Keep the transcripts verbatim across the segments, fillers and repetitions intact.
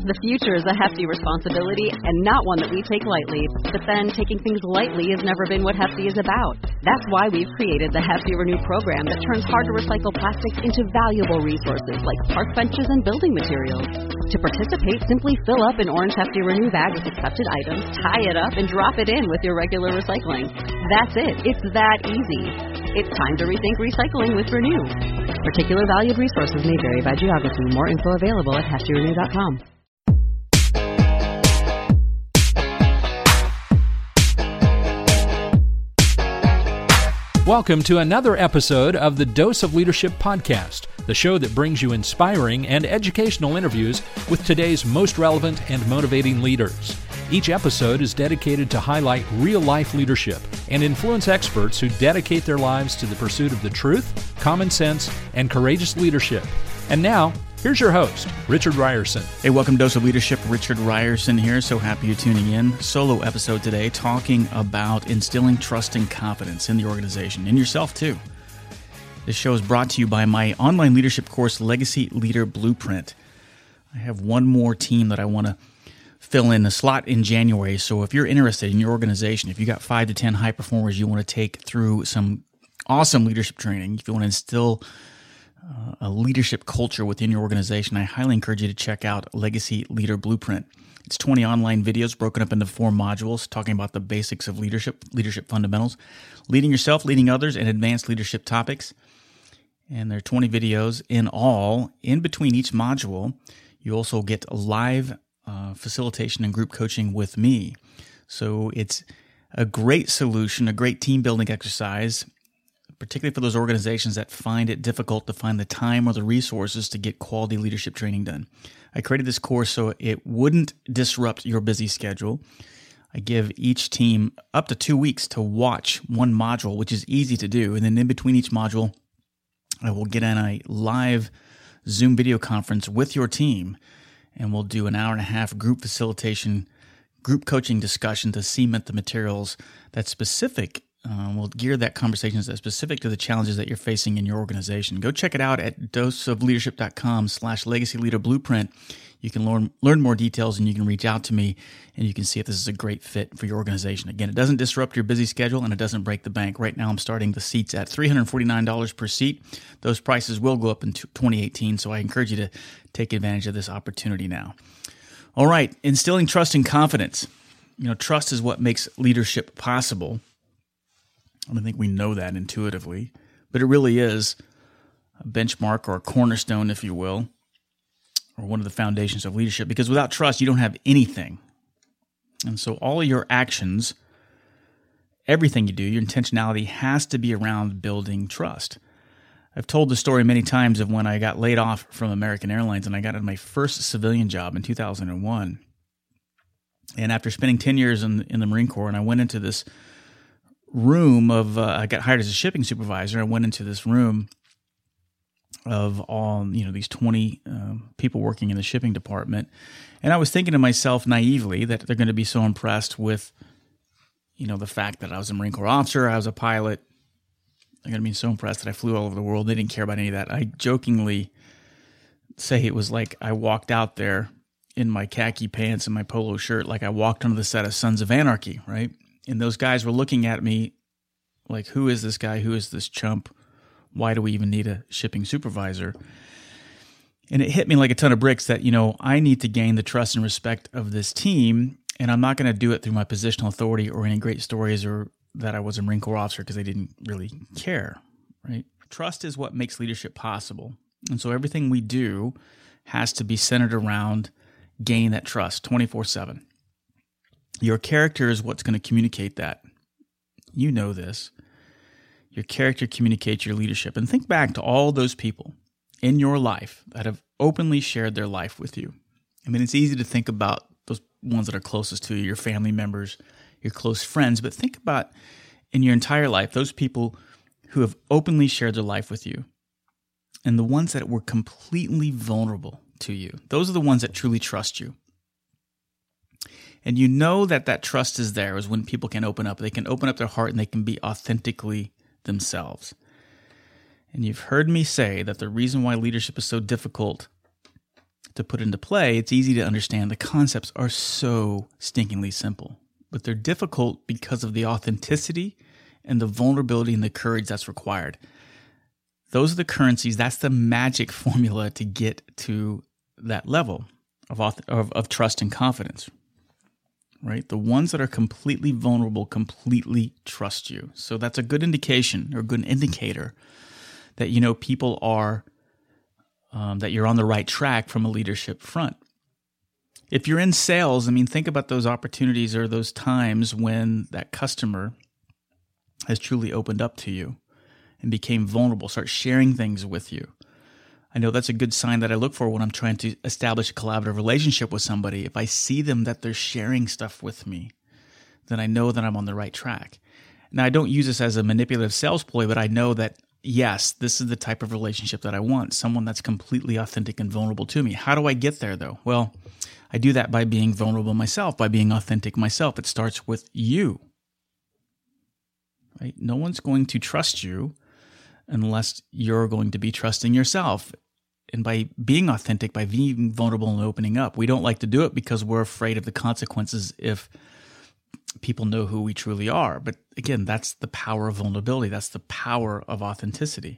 The future is a hefty responsibility and not one that we take lightly. But then, taking things lightly has never been what Hefty is about. That's why we've created the Hefty Renew program that turns hard-to-recycle plastics into valuable resources like park benches and building materials. To participate, simply fill up an orange Hefty Renew bag with accepted items, tie it up, and drop it in with your regular recycling. That's it. It's that easy. It's time to rethink recycling with Renew. Particular valued resources may vary by geography. More info available at hefty renew dot com. Welcome to another episode of the Dose of Leadership podcast, the show that brings you inspiring and educational interviews with today's most relevant and motivating leaders. Each episode is dedicated to highlight real-life leadership and influence experts who dedicate their lives to the pursuit of the truth, common sense, and courageous leadership. And now, here's your host, Richard Ryerson. Hey, welcome to Dose of Leadership. Richard Ryerson here. So happy you're tuning in. Solo episode today talking about instilling trust and confidence in the organization, in yourself too. This show is brought to you by my online leadership course, Legacy Leader Blueprint. I have one more team that I want to fill in a slot in January. So if you're interested in your organization, if you got five to ten high performers you want to take through some awesome leadership training, if you want to instill uh, a leadership culture within your organization, I highly encourage you to check out Legacy Leader Blueprint. It's twenty online videos broken up into four modules talking about the basics of leadership, leadership fundamentals, leading yourself, leading others, and advanced leadership topics. And there are twenty videos in all. In between each module, you also get live Uh, facilitation and group coaching with me. So it's a great solution, a great team building exercise, particularly for those organizations that find it difficult to find the time or the resources to get quality leadership training done. I created this course so it wouldn't disrupt your busy schedule. I give each team up to two weeks to watch one module, which is easy to do. And then in between each module, I will get in a live Zoom video conference with your team, and we'll do an hour and a half group facilitation, group coaching discussion to cement the materials that's specific. Uh, we'll gear that conversation that's specific to the challenges that you're facing in your organization. Go check it out at doseofleadership.com slash legacy leader blueprint. You can learn, learn more details, and you can reach out to me, and you can see if this is a great fit for your organization. Again, it doesn't disrupt your busy schedule, and it doesn't break the bank. Right now, I'm starting the seats at three hundred forty-nine dollars per seat. Those prices will go up in twenty eighteen, so I encourage you to take advantage of this opportunity now. All right, instilling trust and confidence. You know, trust is what makes leadership possible. I don't think we know that intuitively, but it really is a benchmark or a cornerstone, if you will, or one of the foundations of leadership, because without trust, you don't have anything. And so all of your actions, everything you do, your intentionality has to be around building trust. I've told the story many times of when I got laid off from American Airlines and I got my first civilian job in two thousand one. And after spending ten years in, in the Marine Corps, and I went into this room of, uh, I got hired as a shipping supervisor. I went into this room of all, you know, these twenty um, people working in the shipping department. And I was thinking to myself naively that they're going to be so impressed with, you know, the fact that I was a Marine Corps officer, I was a pilot. They're going to be so impressed that I flew all over the world. They didn't care about any of that. I jokingly say it was like I walked out there in my khaki pants and my polo shirt, like I walked onto the set of Sons of Anarchy, right? And those guys were looking at me like, who is this guy? Who is this chump? Why do we even need a shipping supervisor? And it hit me like a ton of bricks that, you know, I need to gain the trust and respect of this team, and I'm not going to do it through my positional authority or any great stories or that I was a Marine Corps officer because they didn't really care, right? Trust is what makes leadership possible. And so everything we do has to be centered around gaining that trust twenty-four seven. Your character is what's going to communicate that. You know this. Your character communicates your leadership. And think back to all those people in your life that have openly shared their life with you. I mean, it's easy to think about those ones that are closest to you, your family members, your close friends, but think about in your entire life, those people who have openly shared their life with you and the ones that were completely vulnerable to you. Those are the ones that truly trust you. And you know that that trust is there is when people can open up. They can open up their heart and they can be authentically themselves. And you've heard me say that the reason why leadership is so difficult to put into play, it's easy to understand. The concepts are so stinkingly simple, but they're difficult because of the authenticity and the vulnerability and the courage that's required. Those are the currencies. That's the magic formula to get to that level of, of, of trust and confidence, right? The ones that are completely vulnerable completely trust you. So that's a good indication or a good indicator that, you know, people are, um, that you're on the right track from a leadership front. If you're in sales, I mean, think about those opportunities or those times when that customer has truly opened up to you and became vulnerable, start sharing things with you. I know that's a good sign that I look for when I'm trying to establish a collaborative relationship with somebody. If I see them that they're sharing stuff with me, then I know that I'm on the right track. Now, I don't use this as a manipulative sales ploy, but I know that, yes, this is the type of relationship that I want, someone that's completely authentic and vulnerable to me. How do I get there, though? Well, I do that by being vulnerable myself, by being authentic myself. It starts with you, right? No one's going to trust you unless you're going to be trusting yourself. And by being authentic, by being vulnerable and opening up, we don't like to do it because we're afraid of the consequences if people know who we truly are. But again, that's the power of vulnerability. That's the power of authenticity.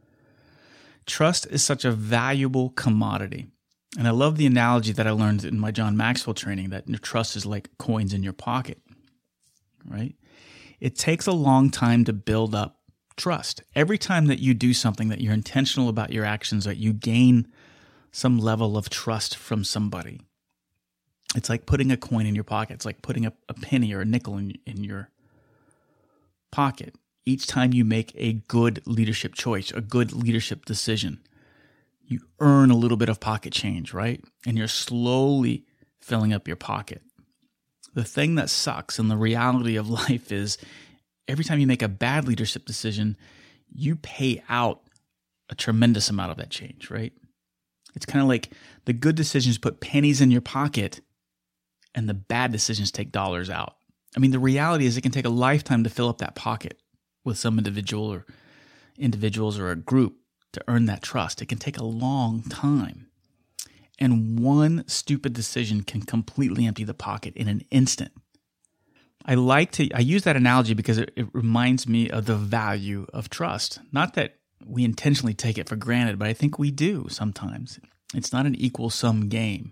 Trust is such a valuable commodity. And I love the analogy that I learned in my John Maxwell training that your trust is like coins in your pocket, right? It takes a long time to build up trust. Every time that you do something, that you're intentional about your actions, that you gain some level of trust from somebody. It's like putting a coin in your pocket. It's like putting a, a penny or a nickel in, in your pocket. Each time you make a good leadership choice, a good leadership decision, you earn a little bit of pocket change, right? And you're slowly filling up your pocket. The thing that sucks and the reality of life is every time you make a bad leadership decision, you pay out a tremendous amount of that change, right? It's kind of like the good decisions put pennies in your pocket and the bad decisions take dollars out. I mean, the reality is it can take a lifetime to fill up that pocket with some individual or individuals or a group to earn that trust. It can take a long time. And one stupid decision can completely empty the pocket in an instant. I like to, I use that analogy because it, it reminds me of the value of trust. Not that we intentionally take it for granted, but I think we do sometimes. It's not an equal sum game.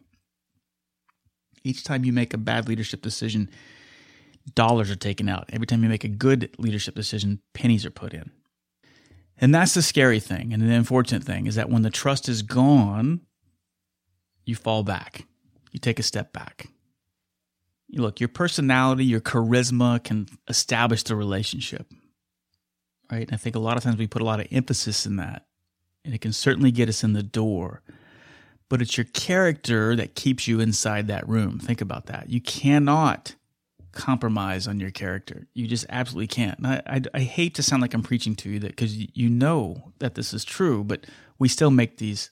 Each time you make a bad leadership decision, dollars are taken out. Every time you make a good leadership decision, pennies are put in. And that's the scary thing. And the unfortunate thing is that when the trust is gone, you fall back. You take a step back. Look, your personality, your charisma can establish the relationship, right? And I think a lot of times we put a lot of emphasis in that, and it can certainly get us in the door. But it's your character that keeps you inside that room. Think about that. You cannot compromise on your character. You just absolutely can't. And I, I, I hate to sound like I'm preaching to you that because you know that this is true, but we still make these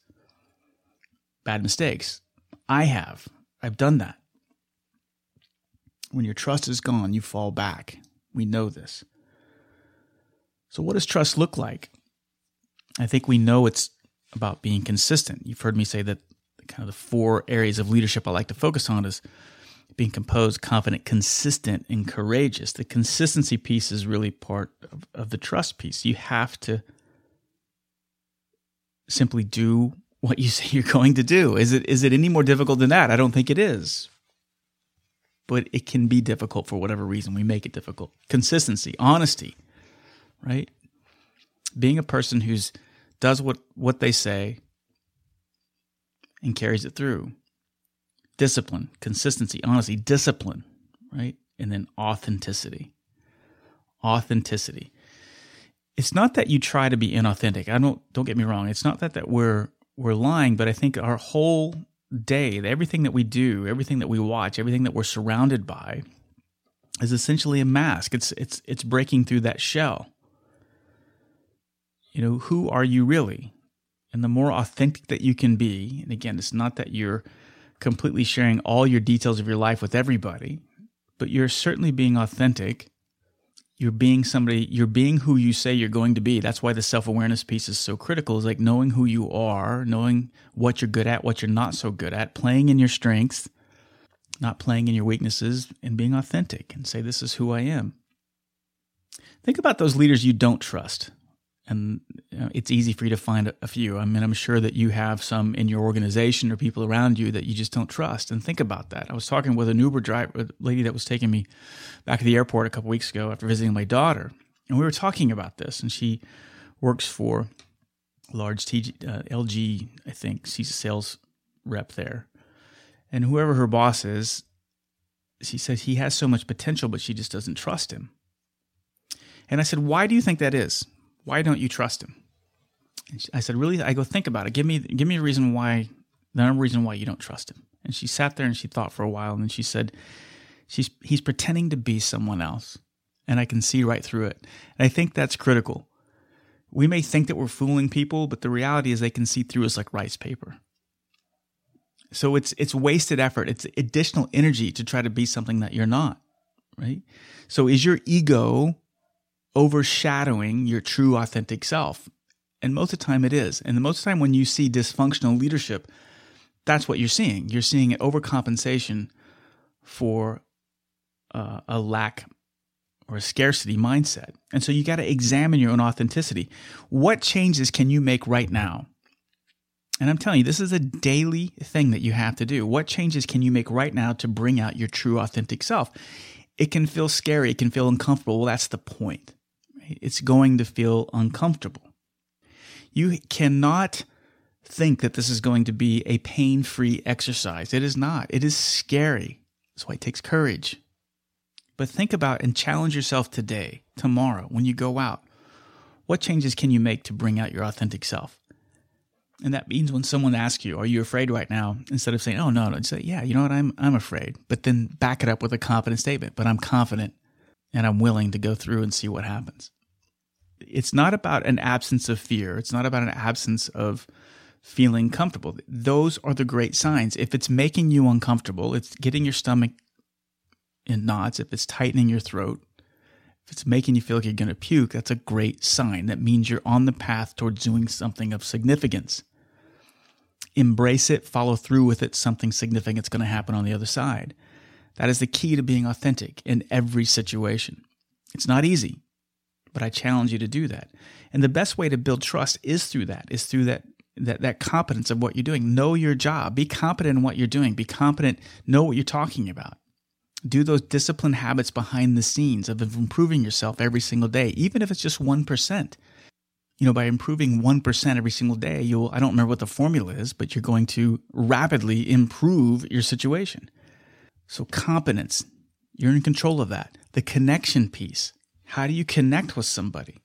bad mistakes. I have. I've done that. When your trust is gone, you fall back. We know this. So what does trust look like? I think we know it's about being consistent. You've heard me say that kind of the four areas of leadership I like to focus on is being composed, confident, consistent, and courageous. The consistency piece is really part of, of the trust piece. You have to simply do what you say you're going to do. Is it is it any more difficult than that? I don't think it is. But it can be difficult for whatever reason. We make it difficult. Consistency, honesty, right? Being a person who's does what, what they say and carries it through. Discipline, consistency, honesty, discipline, right? And then authenticity. Authenticity. It's not that you try to be inauthentic. I don't don't get me wrong. It's not that, that we're we're lying, but I think our whole day, everything that we do, everything that we watch, everything that we're surrounded by is essentially a mask. It's it's it's breaking through that shell. You know, who are you really? And the more authentic that you can be, and again, it's not that you're completely sharing all your details of your life with everybody, but you're certainly being authentic. You're being somebody, you're being who you say you're going to be. That's why the self-awareness piece is so critical, is like knowing who you are, knowing what you're good at, what you're not so good at, playing in your strengths, not playing in your weaknesses, and being authentic and say, this is who I am. Think about those leaders you don't trust. And you know, it's easy for you to find a, a few. I mean, I'm sure that you have some in your organization or people around you that you just don't trust. And think about that. I was talking with an Uber driver, a lady that was taking me back to the airport a couple weeks ago after visiting my daughter. And we were talking about this. And she works for a large T G, uh, L G, I think. She's a sales rep there. And whoever her boss is, she says he has so much potential, but she just doesn't trust him. And I said, why do you think that is? Why don't you trust him? And she, I said, really? I go, think about it. Give me give me a reason why, the number reason why you don't trust him. And she sat there and she thought for a while, and then she said, she's he's pretending to be someone else, and I can see right through it. And I think that's critical. We may think that we're fooling people, but the reality is they can see through us like rice paper. So it's it's wasted effort. It's additional energy to try to be something that you're not, right? So is your ego overshadowing your true authentic self? And most of the time it is. And most of the time when you see dysfunctional leadership, that's what you're seeing. You're seeing an overcompensation for uh, a lack or a scarcity mindset. And so you got to examine your own authenticity. What changes can you make right now? And I'm telling you, this is a daily thing that you have to do. What changes can you make right now to bring out your true authentic self? It can feel scary. It can feel uncomfortable. Well, that's the point. It's going to feel uncomfortable. You cannot think that this is going to be a pain-free exercise. It is not. It is scary. That's why it takes courage. But think about and challenge yourself today, tomorrow, when you go out. What changes can you make to bring out your authentic self? And that means when someone asks you, are you afraid right now? Instead of saying, oh, no, no, say, yeah, you know what, I'm I'm afraid. But then back it up with a confident statement. But I'm confident and I'm willing to go through and see what happens. It's not about an absence of fear. It's not about an absence of feeling comfortable. Those are the great signs. If it's making you uncomfortable, it's getting your stomach in knots, if it's tightening your throat, if it's making you feel like you're going to puke, that's a great sign. That means you're on the path towards doing something of significance. Embrace it, follow through with it, something significant's going to happen on the other side. That is the key to being authentic in every situation. It's not easy, but I challenge you to do that. And the best way to build trust is through that, is through that that that competence of what you're doing. Know your job. Be competent in what you're doing. Be competent. Know what you're talking about. Do those disciplined habits behind the scenes of improving yourself every single day, even if it's just one percent. You know, by improving one percent every single day, you'll, I don't remember what the formula is, but you're going to rapidly improve your situation. So competence, you're in control of that. The connection piece, how do you connect with somebody?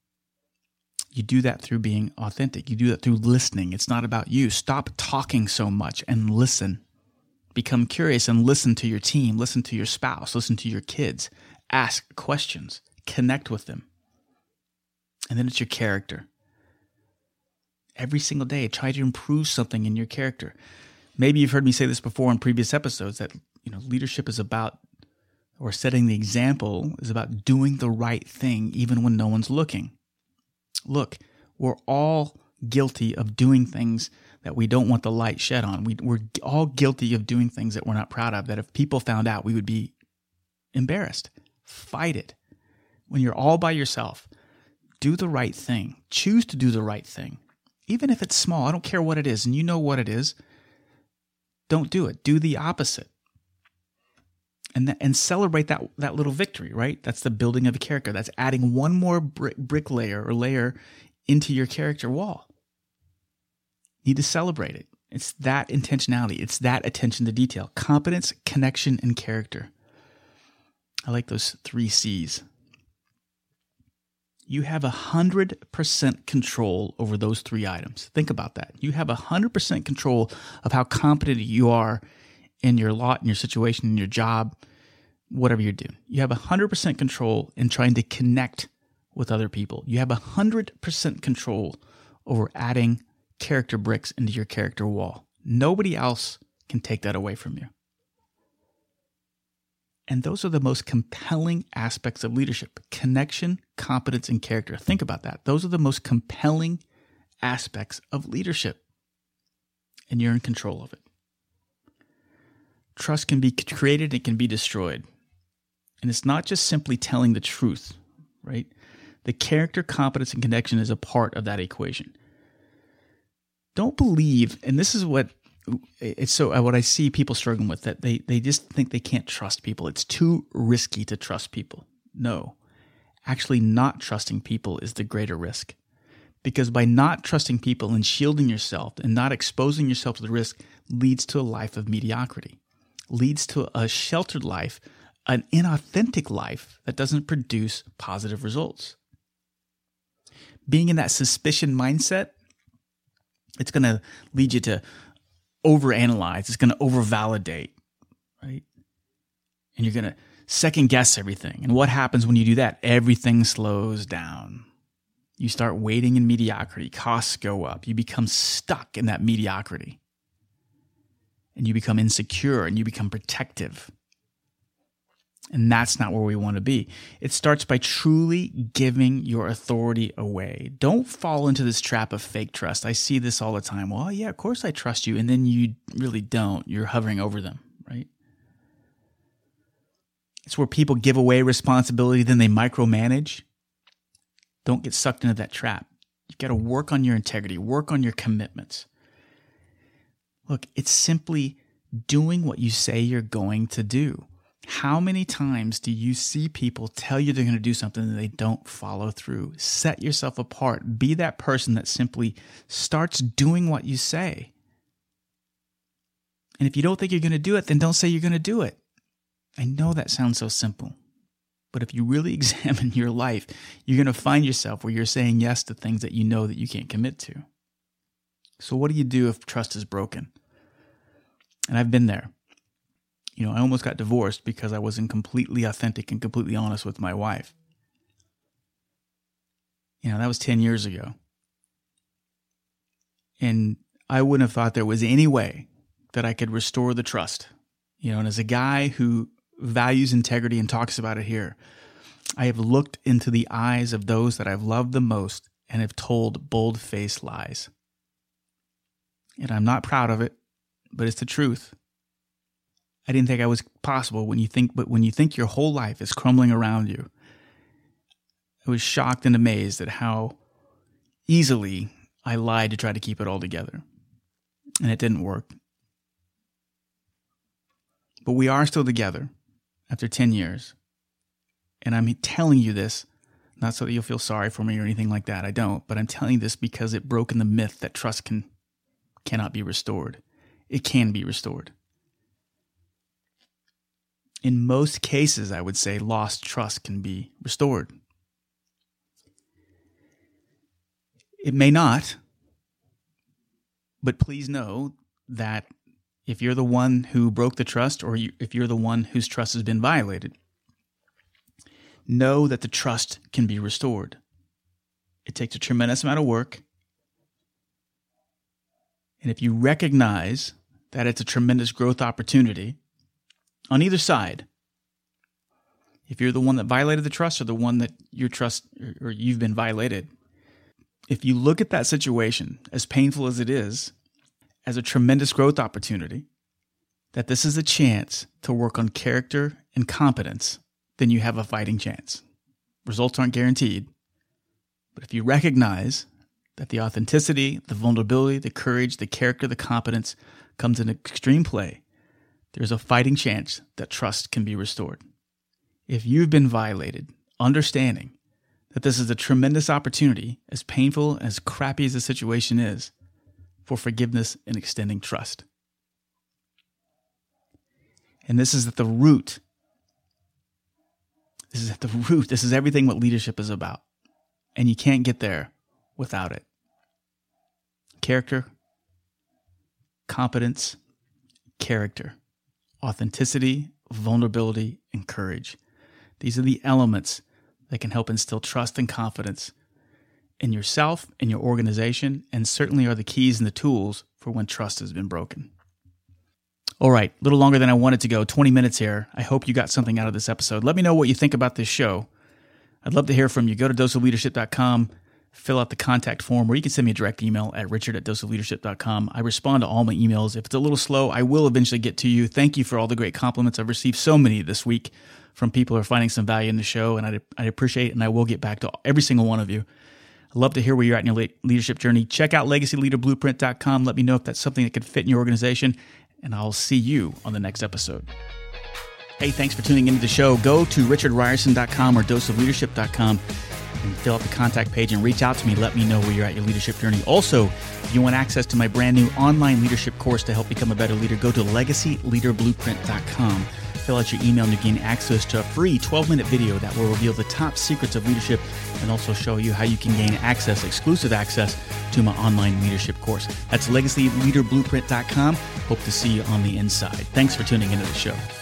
You do that through being authentic. You do that through listening. It's not about you. Stop talking so much and listen. Become curious and listen to your team, listen to your spouse, listen to your kids. Ask questions. Connect with them. And then it's your character. Every single day, try to improve something in your character. Maybe you've heard me say this before in previous episodes, that you know, leadership is about, or setting the example is about doing the right thing even when no one's looking. Look, we're all guilty of doing things that we don't want the light shed on. We, we're all guilty of doing things that we're not proud of, that if people found out, we would be embarrassed. Fight it. When you're all by yourself, do the right thing. Choose to do the right thing. Even if it's small, I don't care what it is, and you know what it is, don't do it. Do the opposite. And th- and celebrate that, that little victory, right? That's the building of a character. That's adding one more brick, brick layer or layer into your character wall. You need to celebrate it. It's that intentionality. It's that attention to detail. Competence, connection, and character. I like those three C's. You have one hundred percent control over those three items. Think about that. You have one hundred percent control of how competent you are in your lot, in your situation, in your job, whatever you're doing. You have one hundred percent control in trying to connect with other people. You have one hundred percent control over adding character bricks into your character wall. Nobody else can take that away from you. And those are the most compelling aspects of leadership: connection, competence, and character. Think about that. Those are the most compelling aspects of leadership. And you're in control of it. Trust can be created, it can be destroyed. And it's not just simply telling the truth, right? The character, competence, and connection is a part of that equation. Don't believe, and this is what it's so what I see people struggling with, that they they just think they can't trust people. It's too risky to trust people. No, actually not trusting people is the greater risk. Because by not trusting people and shielding yourself and not exposing yourself to the risk leads to a life of mediocrity, leads to a sheltered life, an inauthentic life that doesn't produce positive results. Being in that suspicion mindset, it's going to lead you to overanalyze. It's going to overvalidate, right? And you're going to second guess everything. And what happens when you do that? Everything slows down. You start waiting in mediocrity. Costs go up. You become stuck in that mediocrity. And you become insecure and you become protective. And that's not where we want to be. It starts by truly giving your authority away. Don't fall into this trap of fake trust. I see this all the time. Well, yeah, of course I trust you. And then you really don't. You're hovering over them, right? It's where people give away responsibility, then they micromanage. Don't get sucked into that trap. You've got to work on your integrity, work on your commitments. Look, it's simply doing what you say you're going to do. How many times do you see people tell you they're going to do something and they don't follow through? Set yourself apart. Be that person that simply starts doing what you say. And if you don't think you're going to do it, then don't say you're going to do it. I know that sounds so simple. But if you really examine your life, you're going to find yourself where you're saying yes to things that you know that you can't commit to. So what do you do if trust is broken? And I've been there. You know, I almost got divorced because I wasn't completely authentic and completely honest with my wife. You know, that was ten years ago. And I wouldn't have thought there was any way that I could restore the trust. You know, and as a guy who values integrity and talks about it here, I have looked into the eyes of those that I've loved the most and have told bold-faced lies. And I'm not proud of it, but it's the truth. I didn't think I was possible when you think, but when you think your whole life is crumbling around you, I was shocked and amazed at how easily I lied to try to keep it all together. And it didn't work. But we are still together after ten years. And I'm telling you this, not so that you'll feel sorry for me or anything like that. I don't. But I'm telling you this because it broke in the myth that trust can cannot be restored. It can be restored. In most cases, I would say lost trust can be restored. It may not, but please know that if you're the one who broke the trust, or you, if you're the one whose trust has been violated, know that the trust can be restored. It takes a tremendous amount of work. And if you recognize that it's a tremendous growth opportunity on either side, if you're the one that violated the trust or the one that your trust or you've been violated, if you look at that situation, as painful as it is, as a tremendous growth opportunity, that this is a chance to work on character and competence, then you have a fighting chance. Results aren't guaranteed, but if you recognize that the authenticity, the vulnerability, the courage, the character, the competence comes in extreme play, there's a fighting chance that trust can be restored. If you've been violated, understanding that this is a tremendous opportunity, as painful, as crappy as the situation is, for forgiveness and extending trust. And this is at the root. This is at the root. This is everything what leadership is about. And you can't get there without it. Character, competence, character, authenticity, vulnerability, and courage. These are the elements that can help instill trust and confidence in yourself, in your organization, and certainly are the keys and the tools for when trust has been broken. All right, a little longer than I wanted to go, twenty minutes here. I hope you got something out of this episode. Let me know what you think about this show. I'd love to hear from you. Go to dose of leadership dot com, fill out the contact form, or you can send me a direct email at richard at dose of leadership dot com. I respond to all my emails. If it's a little slow, I will eventually get to you. Thank you for all the great compliments. I've received so many this week from people who are finding some value in the show, and I, I appreciate it, and I will get back to every single one of you. I'd love to hear where you're at in your leadership journey. Check out legacy leader blueprint dot com. Let me know if that's something that could fit in your organization, and I'll see you on the next episode. Hey, thanks for tuning into the show. Go to richard ryerson dot com or dose of leadership dot com and fill out the contact page and reach out to me. Let me know where you're at your leadership journey. Also, if you want access to my brand new online leadership course to help become a better leader, go to legacy leader blueprint dot com. Fill out your email and you gain access to a free twelve-minute video that will reveal the top secrets of leadership and also show you how you can gain access, exclusive access, to my online leadership course. That's legacy leader blueprint dot com. Hope to see you on the inside. Thanks for tuning into the show.